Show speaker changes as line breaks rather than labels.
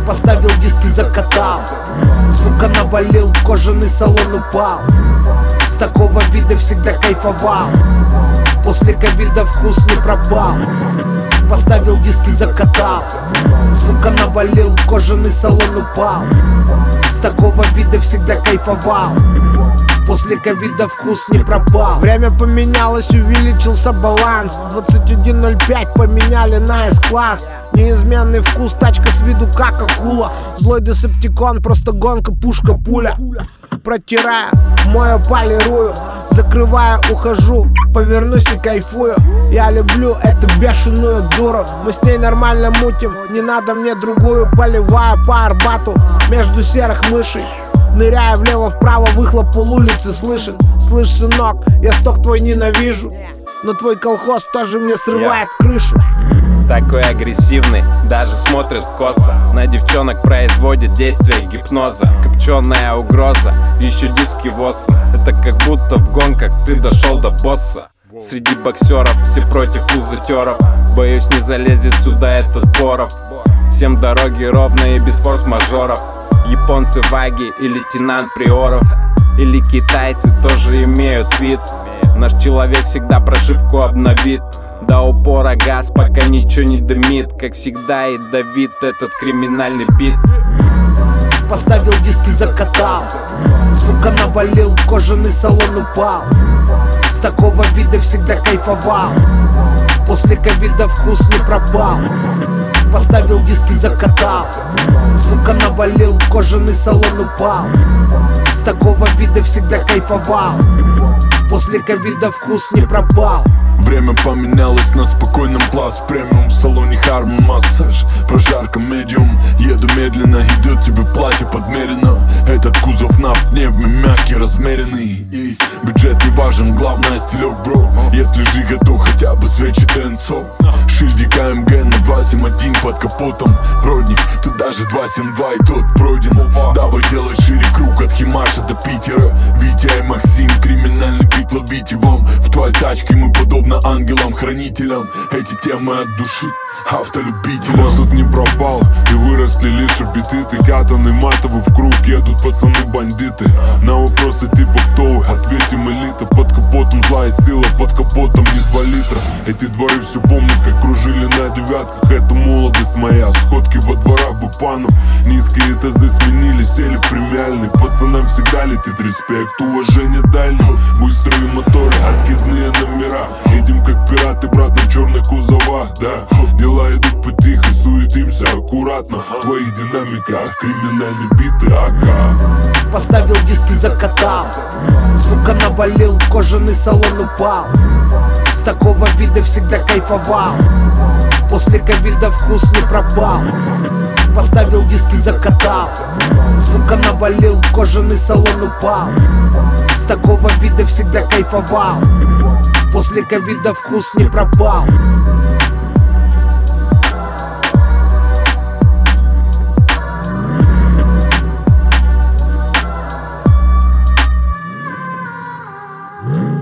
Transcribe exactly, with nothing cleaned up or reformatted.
Поставил диски, закатал, звука навалил, в кожаный салон упал. С такого вида всегда кайфовал, после ковида вкус не пропал. Поставил диски, закатал, звука навалил, в кожаный салон упал. С такого вида всегда кайфовал, после ковида вкус не пропал. Время поменялось, увеличился баланс. двадцать один ноль пять поменяли на эс-класс. Неизменный вкус, тачка с виду как акула. Злой десептикон, просто гонка, пушка, пуля. Протирая, мою, полирую, закрывая, ухожу, повернусь и кайфую. Я люблю эту бешеную дуру, мы с ней нормально мутим, не надо мне другую. Поливая по Арбату между серых мышей, ныряя влево-вправо, выхлоп пол улицы слышен. Слышь, сынок, я сток твой ненавижу, но твой колхоз тоже мне срывает крышу.
Такой агрессивный, даже смотрит косо. На девчонок производит действие гипноза. Копченая угроза, еще диски ВОСа. Это как будто в гонках ты дошел до босса. Среди боксеров все против пузатеров. Боюсь, не залезет сюда этот Боров. Всем дороги ровные, без форс-мажоров. Японцы Ваги и лейтенант Приоров. Или китайцы тоже имеют вид. Наш человек всегда прошивку обновит. До упора газ, пока ничего не дымит. Как всегда и давит этот криминальный бит.
Поставил диски, закатал, звука навалил, в кожаный салон упал. С такого вида всегда кайфовал, после ковида вкус не пропал. Поставил диски, закатал, звука навалил, в кожаный салон упал. С такого вида всегда кайфовал, после ковида вкус не пропал.
Время поменялось на спокойном пласт. Премиум в салоне Harman массаж. Прожарка медиум, еду медленно, идет тебе платье подмерено. Этот кузов на пневме мягкий, размеренный. И бюджет не важен, главное стилек, бро. Если жига, то хотя бы свечи Денсо. Шильдик а эм гэ на два семь один под капотом. Продник, тут даже два семь два и тот пройден. Давай делай шире круг от Химаша до Питера. Витя и Максим, криминальный бит ловите вам. В твоей тачке мы подобно ангелам-хранителям. Эти темы от души автолюбителям.
Хвост тут не пропал, и выросли лишь аппетиты. Катаны матовы в круг, едут пацаны-бандиты. На вопросы типа кто вы, ответим элита. Под капотом злая сила, под капотом не два литра. Эти дворы все помнят, как кружили на девятках. Это молодость моя, сходки во дворах бупанов. Низкие этажи сменили, сели в премиальный. Пацанам всегда летит респект, уважение дальних. Быстрые моторы, откидные номера. Едем как пираты, брат, на черных кузовах, да. Дела идут потихо, суетимся аккуратно. В твоих динамиках криминальные биты АК.
Поставил диски, закатал, звука навалил, в кожаный салон упал. С такого вида всегда кайфовал, после ковида вкус не пропал. Поставил диски, закатал, звука навалил, в кожаный салон упал. С такого вида всегда кайфовал, после ковида вкус не пропал.
Mm-hmm.